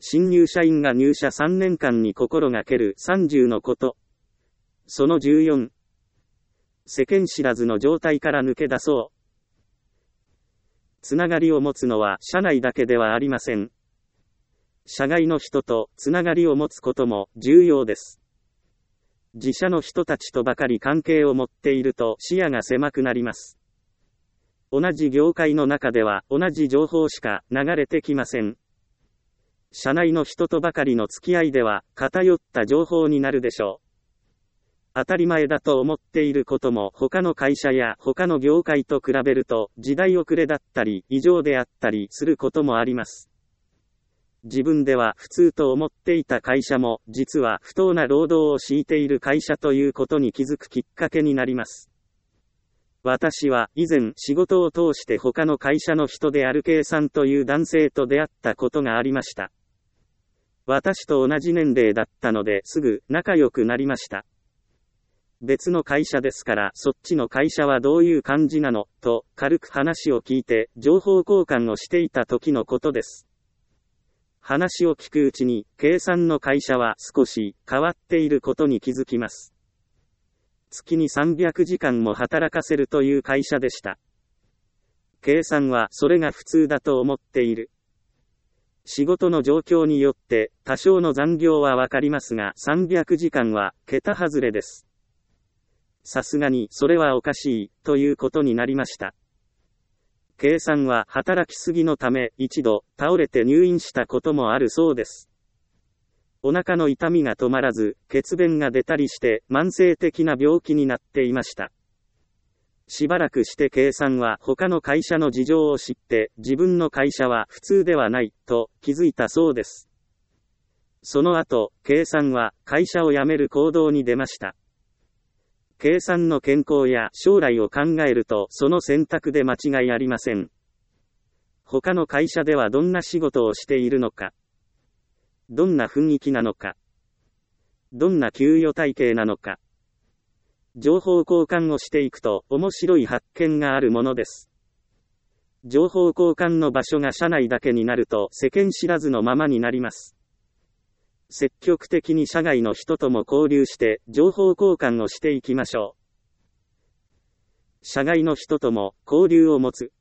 新入社員が入社3年間に心がける30のこと。その14。世間知らずの状態から抜け出そう。つながりを持つのは社内だけではありません。社外の人とつながりを持つことも重要です。自社の人たちとばかり関係を持っていると視野が狭くなります。同じ業界の中では同じ情報しか流れてきません。社内の人とばかりの付き合いでは偏った情報になるでしょう。当たり前だと思っていることも他の会社や他の業界と比べると時代遅れだったり異常であったりすることもあります。自分では普通と思っていた会社も実は不当な労働を強いている会社ということに気づくきっかけになります。私は以前仕事を通して他の会社の人である K さんという男性と出会ったことがありました。私と同じ年齢だったのですぐ仲良くなりました。別の会社ですからそっちの会社はどういう感じなのと軽く話を聞いて情報交換をしていた時のことです。話を聞くうちに K さんの会社は少し変わっていることに気づきます。月に300時間も働かせるという会社でした。K さんはそれが普通だと思っている。仕事の状況によって多少の残業はわかりますが300時間は桁外れです。さすがにそれはおかしいということになりました。K さんは働きすぎのため一度倒れて入院したこともあるそうです。お腹の痛みが止まらず血便が出たりして慢性的な病気になっていました。しばらくして K さんは他の会社の事情を知って自分の会社は普通ではないと気づいたそうです。その後 K さんは会社を辞める行動に出ました。K さんの健康や将来を考えるとその選択で間違いありません。他の会社ではどんな仕事をしているのか、どんな雰囲気なのか、どんな給与体系なのか、情報交換をしていくと面白い発見があるものです。情報交換の場所が社内だけになると世間知らずのままになります。積極的に社外の人とも交流して情報交換をしていきましょう。社外の人とも交流を持つ。